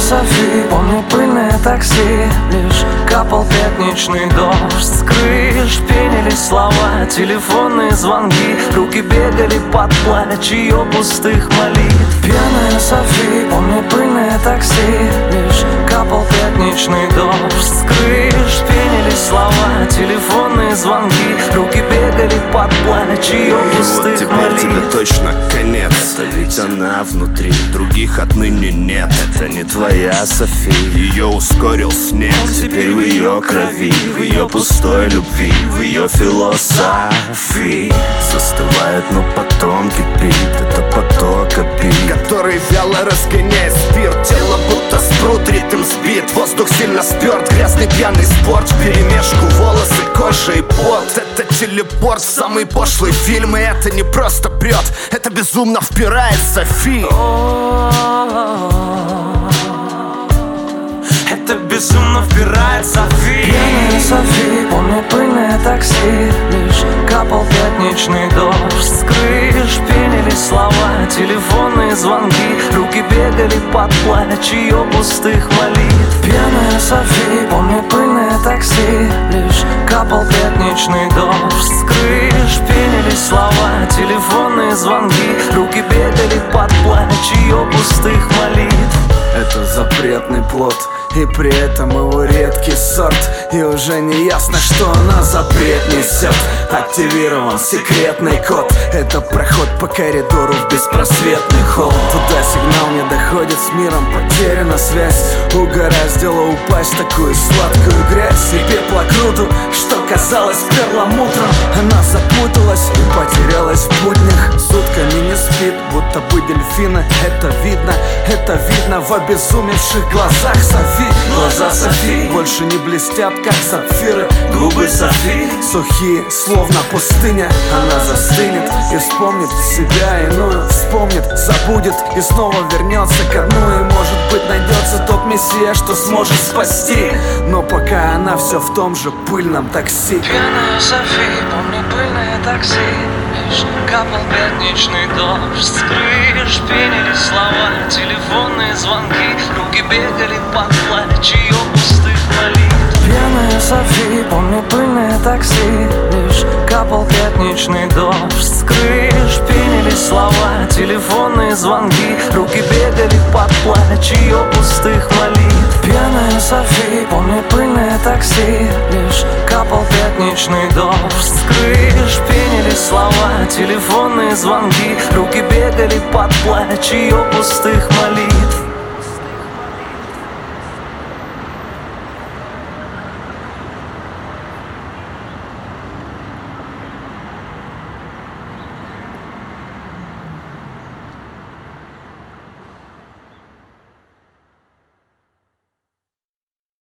Софи, помню пыльное такси, лишь капал пятничный дождь с крыш, пенили слова, телефонные звонки, руки бегали под плач ее пустых молитв. Пьяная Софи, помню пыльное такси, лишь капал пятничный дождь с крыш, пенили слова, телефонные звонки, руки бегали под плач ее пустых молитв. Тебе точно конец, ведь она внутри, других отныне нет. Это не твоя Софи, ее ускорил снег. Теперь в ее крови, в ее пустой любви, в ее философии застывает, но потом кипит. Это поток обид, который вяло разгоняет спирт. Тело будто спрут, ритм сбит, воздух сильно сперт. Грязный пьяный спорт, вперемешку волосы, кожа и пот. Это телепорт в самый пошлый фильм. И это не просто прет, это безумно впирает Софи. Это безумно впирает Софи. Пьяная Софи, помню пыльное такси, лишь капал пятничный дождь с крыш, пенили слова, телефонные звонки, руки бегали под плач ее пустых молитв. Пьяная Софи, помню пыльное такси, лишь капал пятничный дождь с крыш, пенили слова, телефонные звонки, руки бегали под плач ее пустых молитв. Это запретный плод, и при этом его редкий сорт. И уже не ясно, что она запрет несет. Активирован секретный код. Это проход по коридору в беспросветный холл. Туда сигнал не доходит, с миром потеряна связь. Угораздило упасть в такую сладкую грязь и пепла груду, что казалось перламутром. Она запуталась и потерялась в буднях. Сутками не спит, будто бы дельфины. Это видно в обезумевших глазах Софи. Глаза Софи больше не блестят, как сапфиры. Губы Софи сухие, словно пустыня. Она застынет и вспомнит себя иную. Вспомнит, забудет и снова вернется ко дну. И может быть найдется тот мессия, что сможет спасти. Но пока она все в том же пыльном такси. Пьяная Софи, помню пыльное такси, лишь капал пятничный дождь с крыш, пенили слова, телефонные звонки, руки бегали под плач ее пустых молитв. Пьяная Софи, помню пыльное такси, лишь капал пятничный дождь с крыш, пенили слова, телефонные звонки, руки бегали под плач ее пустых молитв. Пьяная Софи, помню пыльное такси, лишь капал пятничный дождь с крыш, пенили слова, телефонные звонки, руки бегали под плач ее пустых молитв.